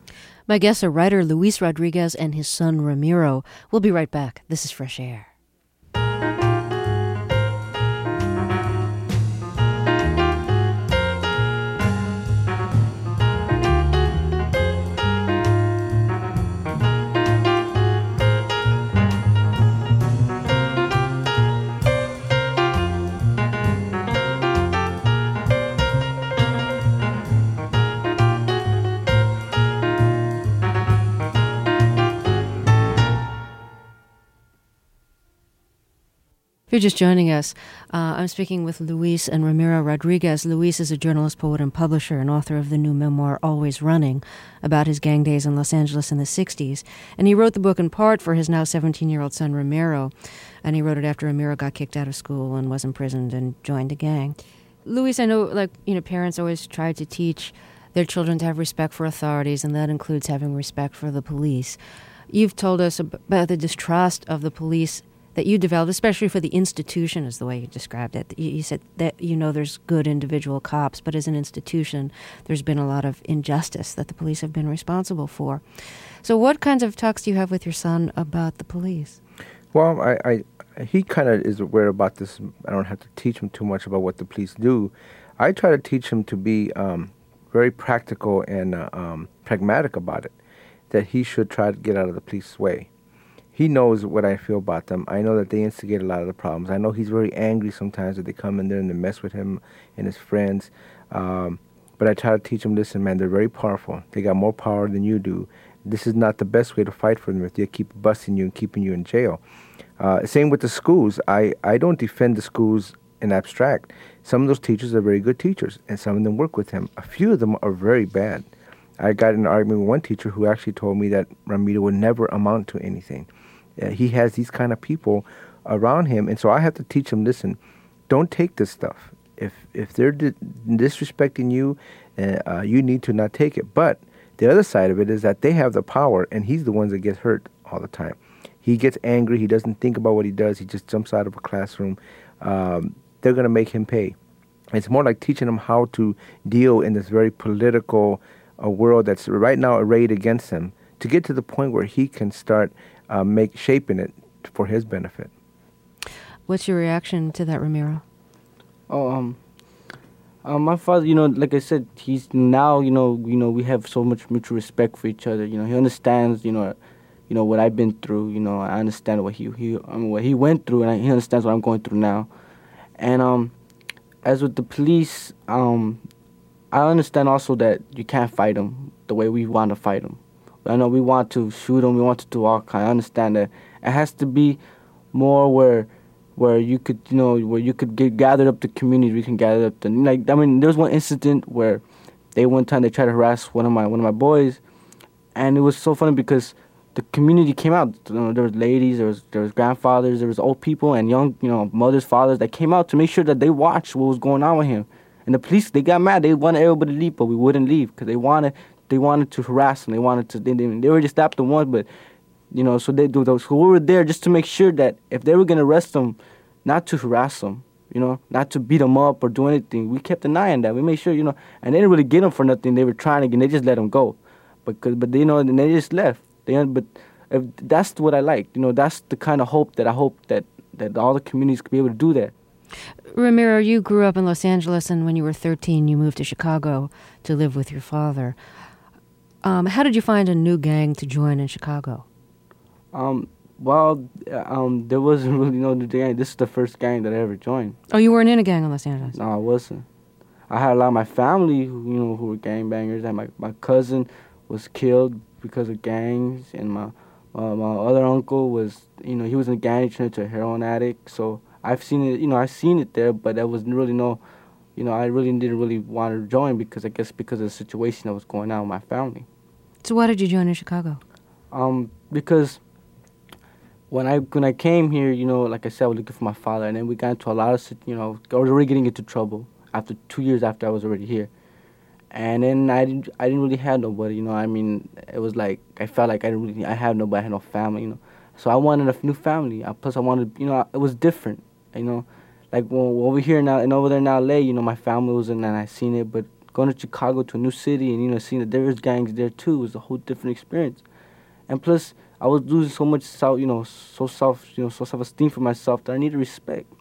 My guests are writer Luis Rodriguez and his son Ramiro. We'll be right back. This is Fresh Air. If you're just joining us, uh, I'm speaking with Luis and Ramiro Rodriguez. Luis is a journalist, poet, and publisher, and author of the new memoir, Always Running, about his gang days in Los Angeles in the sixties. And he wrote the book in part for his now seventeen-year-old son, Ramiro. And he wrote it after Ramiro got kicked out of school and was imprisoned and joined a gang. Luis, I know, like, you know, parents always try to teach their children to have respect for authorities, and that includes having respect for the police. You've told us about the distrust of the police that you developed, especially for the institution, is the way you described it. You, you said that, you know, there's good individual cops, but as an institution, there's been a lot of injustice that the police have been responsible for. So what kinds of talks do you have with your son about the police? Well, I, I he kind of is aware about this. I don't have to teach him too much about what the police do. I try to teach him to be um, very practical and uh, um, pragmatic about it, that he should try to get out of the police's way. He knows what I feel about them. I know that they instigate a lot of the problems. I know he's very angry sometimes that they come in there and they mess with him and his friends. Um, but I try to teach him, listen, man, they're very powerful. They got more power than you do. This is not the best way to fight for them if they keep busting you and keeping you in jail. Uh, same with the schools. I, I don't defend the schools in abstract. Some of those teachers are very good teachers, and some of them work with him. A few of them are very bad. I got in an argument with one teacher who actually told me that Ramiro would never amount to anything. Uh, he has these kind of people around him, and so I have to teach him, listen, don't take this stuff. If if they're di- disrespecting you, uh, uh, you need to not take it. But the other side of it is that they have the power, and he's the one that gets hurt all the time. He gets angry. He doesn't think about what he does. He just jumps out of a classroom. Um, they're going to make him pay. It's more like teaching him how to deal in this very political uh, world that's right now arrayed against him, to get to the point where he can start uh, make shaping it for his benefit. What's your reaction to that, Ramiro? Oh, um, um, my father, you know, like I said, he's now, you know, you know, we have so much mutual respect for each other. You know, he understands, you know, you know what I've been through. You know, I understand what he he I mean, what he went through, and he understands what I'm going through now. And um, as with the police, um, I understand also that you can't fight them the way we want to fight them. I know we want to shoot them, we want to do all kind. I understand that it has to be more where, where you could, you know, where you could get gathered up the community. We can gather up the like. I mean, there was one incident where they one time they tried to harass one of my one of my boys, and it was so funny because the community came out. You know, there was ladies, there was there was grandfathers, there was old people and young, you know, mothers, fathers that came out to make sure that they watched what was going on with him. And the police, they got mad. They wanted everybody to leave, but we wouldn't leave because they wanted they wanted to harass him. They wanted to. They didn't. They already stopped him once, but you know, so they do those. So we were there just to make sure that if they were gonna arrest him, not to harass him, you know, not to beat him up or do anything. We kept an eye on that. We made sure, you know, and they didn't really get him for nothing. They were trying to get. They just let him go, because but they, you know, and they just left. They, but if that's what I like. You know, that's the kind of hope that I hope that, that all the communities could be able to do that. Ramiro, you grew up in Los Angeles, and when you were thirteen, you moved to Chicago to live with your father. Um, how did you find a new gang to join in Chicago? Um, well, um, there wasn't really no new gang. This is the first gang that I ever joined. Oh, you weren't in a gang in Los Angeles? No, I wasn't. I had a lot of my family, who, you know, who were gangbangers. And my my cousin was killed because of gangs, and my uh, my other uncle was, you know, he was in a gang, he turned into a heroin addict. So I've seen it, you know, I've seen it there, but there was really no, you know, I really didn't really want to join because I guess because of the situation that was going on with my family. So why did you join in Chicago? Um, because when I when I came here, you know, like I said, I was looking for my father, and then we got into a lot of, you know, I was already getting into trouble after two years after I was already here. And then I didn't, I didn't really have nobody, you know. I mean, it was like I felt like I didn't really, I had nobody, I had no family, you know. So I wanted a new family. Plus, I wanted, you know, it was different, you know. Like when over here now and over there in L A, you know, my family was in, and I seen it. But going to Chicago, to a new city, and you know, seeing that there was gangs there too was a whole different experience. And plus, I was losing so much self, you know, so self, you know, so self-esteem for myself that I needed respect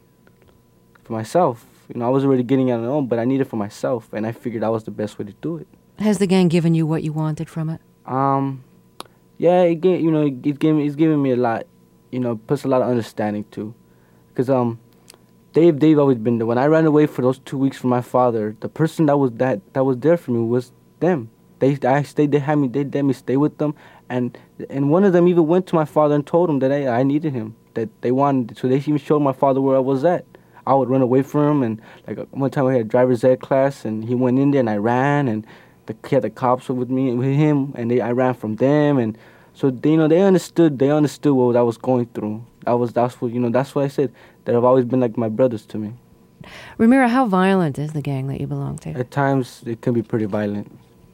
for myself. You know, I was already getting it on my own, but I needed it for myself, and I figured that was the best way to do it. Has the gang given you what you wanted from it? Um, yeah, it gave, you know, it, it gave me, it's giving me a lot, you know, plus a lot of understanding too, because um, Dave, Dave always been there. When I ran away for those two weeks from my father, the person that was that that was there for me was them. They, I stayed. They had me. They let me stay with them, and and one of them even went to my father and told him that I, I needed him, that they wanted. So they even showed my father where I was at. I would run away from him, and like one time I had a driver's ed class, and he went in there, and I ran, and the he had the cops with me with him, and they I ran from them, and so they, you know, they understood. They understood what I was going through. I was that's what you know. That's what I said. That have always been like my brothers to me. Ramiro, how violent is the gang that you belong to? At times, it can be pretty violent.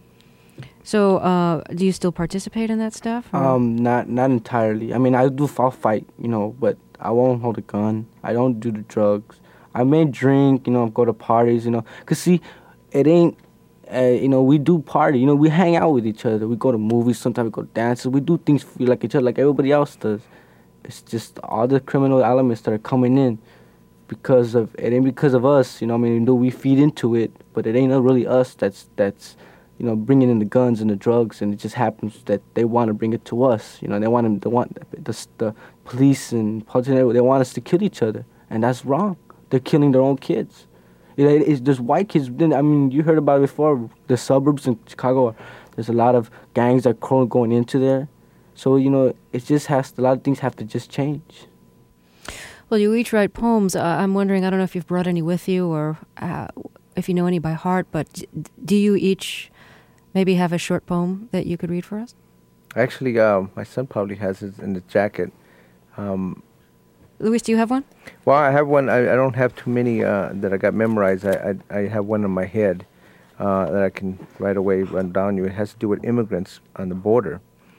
So, uh, do you still participate in that stuff? Or? Um, not not entirely. I mean, I do. I'll fight, you know, but I won't hold a gun. I don't do the drugs. I may drink, you know, go to parties, you know. Cause see, it ain't, uh, you know, we do party. You know, we hang out with each other. We go to movies. Sometimes we go to dances. We do things like each other, like everybody else does. It's just all the criminal elements that are coming in. because of it ain't because of us, you know. I mean, though we feed into it, but it ain't really us that's that's, you know, bringing in the guns and the drugs, and it just happens that they want to bring it to us. You know, they want them, they want the the police and politicians, they want us to kill each other, and that's wrong. They're killing their own kids. You know, it, it's just white kids. I mean, you heard about it before. The suburbs in Chicago, there's a lot of gangs that are going into there. So, you know, it just has, a lot of things have to just change. Well, you each write poems. Uh, I'm wondering, I don't know if you've brought any with you or uh, if you know any by heart, but d- do you each maybe have a short poem that you could read for us? Actually, um, my son probably has it in the jacket. Um, Luis, do you have one? Well, I have one. I, I don't have too many uh, that I got memorized. I, I, I have one in my head uh, that I can right away run down you. It has to do with immigrants on the border.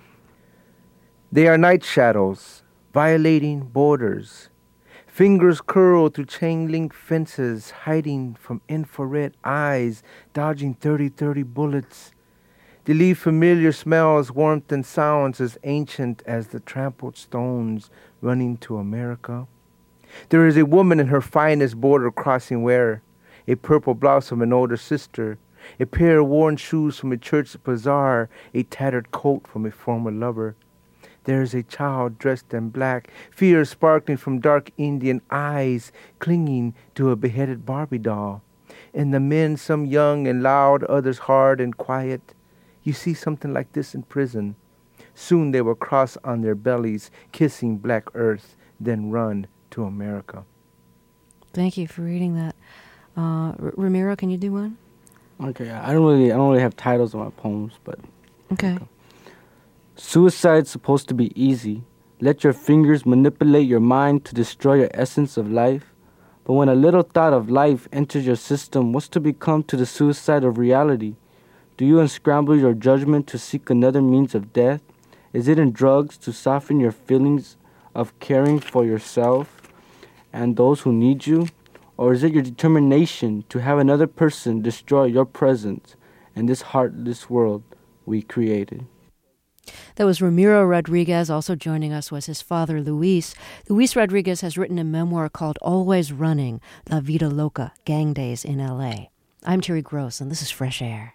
They are night shadows, violating borders. Fingers curl through chain-link fences, hiding from infrared eyes, dodging thirty thirty bullets. They leave familiar smells, warmth, and sounds as ancient as the trampled stones running to America. There is a woman in her finest border crossing wear, a purple blouse from an older sister, a pair of worn shoes from a church bazaar, a tattered coat from a former lover. There is a child dressed in black, fear sparkling from dark Indian eyes, clinging to a beheaded Barbie doll. And the men, some young and loud, others hard and quiet. You see something like this in prison. Soon they will cross on their bellies, kissing black earth, then run to America. Thank you for reading that. Uh, R- Ramiro, can you do one? Okay, I don't really, I don't really have titles on my poems, but okay. Suicide's supposed to be easy. Let your fingers manipulate your mind to destroy your essence of life. But when a little thought of life enters your system, what's to become to the suicide of reality? Do you unscramble your judgment to seek another means of death? Is it in drugs to soften your feelings of caring for yourself and those who need you? Or is it your determination to have another person destroy your presence in this heartless world we created? That was Ramiro Rodriguez. Also joining us was his father, Luis. Luis Rodriguez has written a memoir called Always Running, La Vida Loca, Gang Days in L A. I'm Terry Gross, and this is Fresh Air.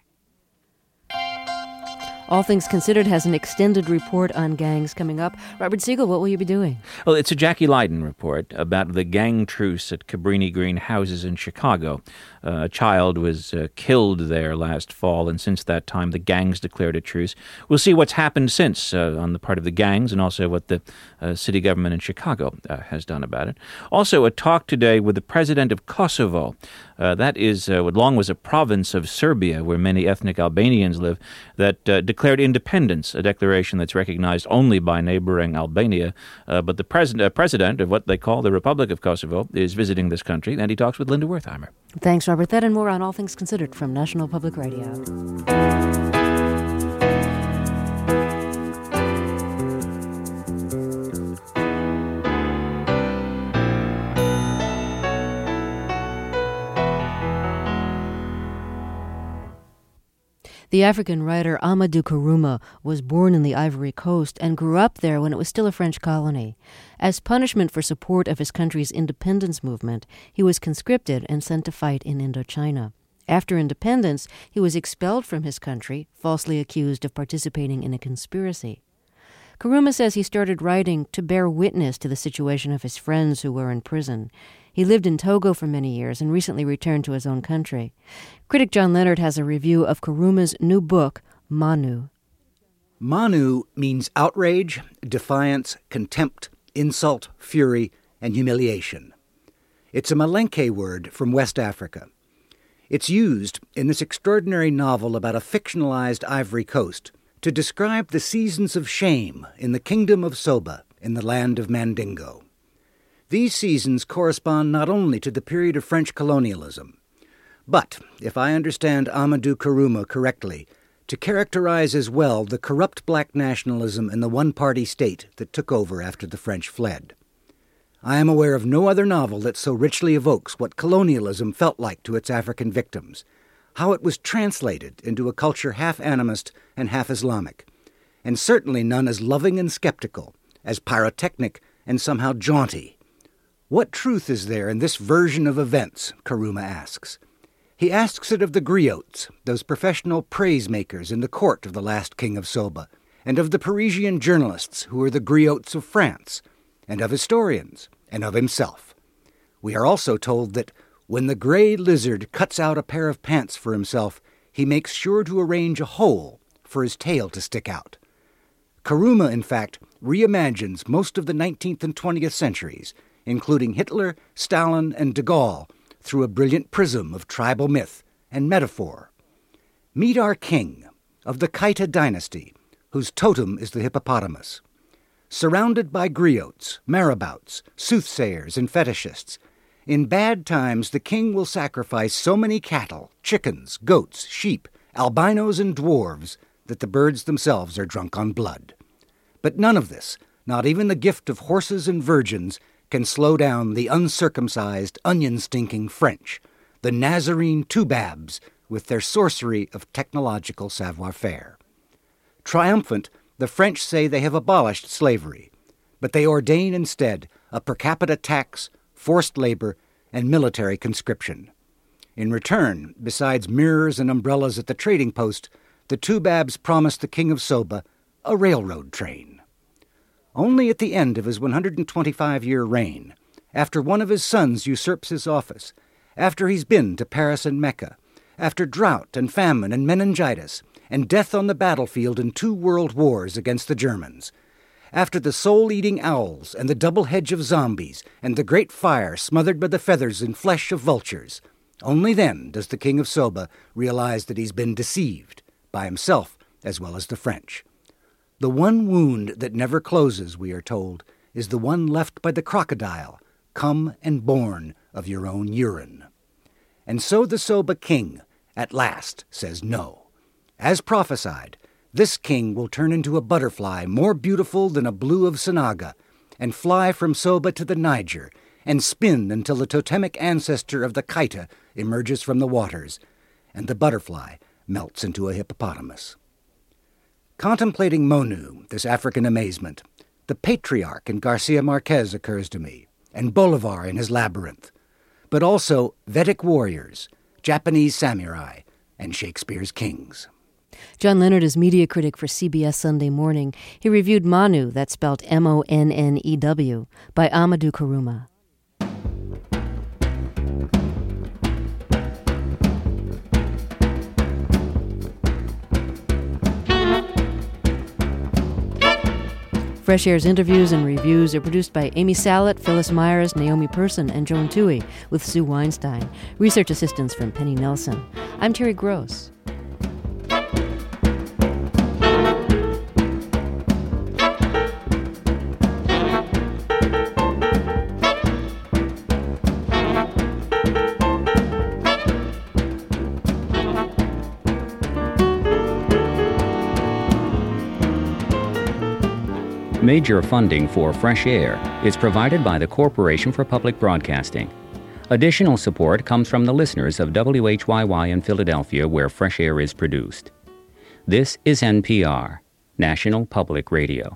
All Things Considered has an extended report on gangs coming up. Robert Siegel, what will you be doing? Well, it's a Jackie Leiden report about the gang truce at Cabrini Green houses in Chicago. Uh, a child was uh, killed there last fall, and since that time, the gangs declared a truce. We'll see what's happened since uh, on the part of the gangs and also what the uh, city government in Chicago uh, has done about it. Also, a talk today with the president of Kosovo. Uh, that is uh, what long was a province of Serbia where many ethnic Albanians live, that uh, declared independence, a declaration that's recognized only by neighboring Albania. Uh, but the pres- uh, president of what they call the Republic of Kosovo is visiting this country, and he talks with Linda Wertheimer. Thanks, Robert. That and more on All Things Considered from National Public Radio. The African writer Amadou Kourouma was born in the Ivory Coast and grew up there when it was still a French colony. As punishment for support of his country's independence movement, he was conscripted and sent to fight in Indochina. After independence, he was expelled from his country, falsely accused of participating in a conspiracy. Kourouma says he started writing to bear witness to the situation of his friends who were in prison. He lived in Togo for many years and recently returned to his own country. Critic John Leonard has a review of Kourouma's new book, Manu. Manu means outrage, defiance, contempt, insult, fury, and humiliation. It's a Malenke word from West Africa. It's used in this extraordinary novel about a fictionalized Ivory Coast to describe the seasons of shame in the kingdom of Soba in the land of Mandingo. These seasons correspond not only to the period of French colonialism, but, if I understand Amadou Kourouma correctly, to characterize as well the corrupt black nationalism in the one-party state that took over after the French fled. I am aware of no other novel that so richly evokes what colonialism felt like to its African victims, how it was translated into a culture half animist and half Islamic, and certainly none as loving and skeptical, as pyrotechnic and somehow jaunty. What truth is there in this version of events, Kuruma asks. He asks it of the griots, those professional praise-makers in the court of the last king of Soba, and of the Parisian journalists who were the griots of France, and of historians, and of himself. We are also told that when the gray lizard cuts out a pair of pants for himself, he makes sure to arrange a hole for his tail to stick out. Kuruma, in fact, reimagines most of the nineteenth and twentieth centuries, including Hitler, Stalin, and de Gaulle, through a brilliant prism of tribal myth and metaphor. Meet our king, of the Kaita dynasty, whose totem is the hippopotamus. Surrounded by griots, marabouts, soothsayers, and fetishists, in bad times the king will sacrifice so many cattle, chickens, goats, sheep, albinos, and dwarves that the birds themselves are drunk on blood. But none of this, not even the gift of horses and virgins, can slow down the uncircumcised, onion-stinking French, the Nazarene Toubabs, with their sorcery of technological savoir-faire. Triumphant, the French say they have abolished slavery, but they ordain instead a per capita tax, forced labor, and military conscription. In return, besides mirrors and umbrellas at the trading post, the Toubabs promised the king of Soba a railroad train. Only at the end of his one hundred twenty-five-year reign, after one of his sons usurps his office, after he's been to Paris and Mecca, after drought and famine and meningitis, and death on the battlefield in two world wars against the Germans, after the soul-eating owls and the double hedge of zombies and the great fire smothered by the feathers and flesh of vultures, only then does the king of Soba realize that he's been deceived, by himself as well as the French. The one wound that never closes, we are told, is the one left by the crocodile, come and born of your own urine. And so the Soba king, at last, says no. As prophesied, this king will turn into a butterfly more beautiful than a blue of Sanaga, and fly from Soba to the Niger, and spin until the totemic ancestor of the Kaita emerges from the waters, and the butterfly melts into a hippopotamus. Contemplating Monu, this African amazement, the patriarch in Garcia Marquez occurs to me, and Bolivar in his labyrinth, but also Vedic warriors, Japanese samurai, and Shakespeare's kings. John Leonard is media critic for C B S Sunday Morning. He reviewed Manu, that's spelled M O N N E W, by Amadou Kuruma. Fresh Air's interviews and reviews are produced by Amy Sallet, Phyllis Myers, Naomi Person, and Joan Toohey, with Sue Weinstein. Research assistance from Penny Nelson. I'm Terry Gross. Major funding for Fresh Air is provided by the Corporation for Public Broadcasting. Additional support comes from the listeners of W H Y Y in Philadelphia, where Fresh Air is produced. This is N P R, National Public Radio.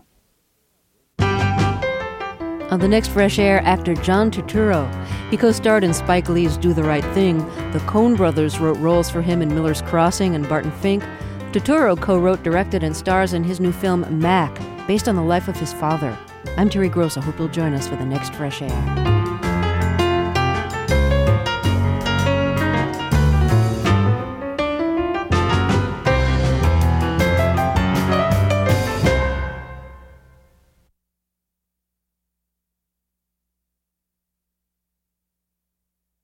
On the next Fresh Air, actor John Turturro. He co-starred in Spike Lee's Do the Right Thing. The Coen brothers wrote roles for him in Miller's Crossing and Barton Fink. Turturro co-wrote, directed, and stars in his new film Mac, based on the life of his father. I'm Terry Gross. I hope you'll join us for the next Fresh Air.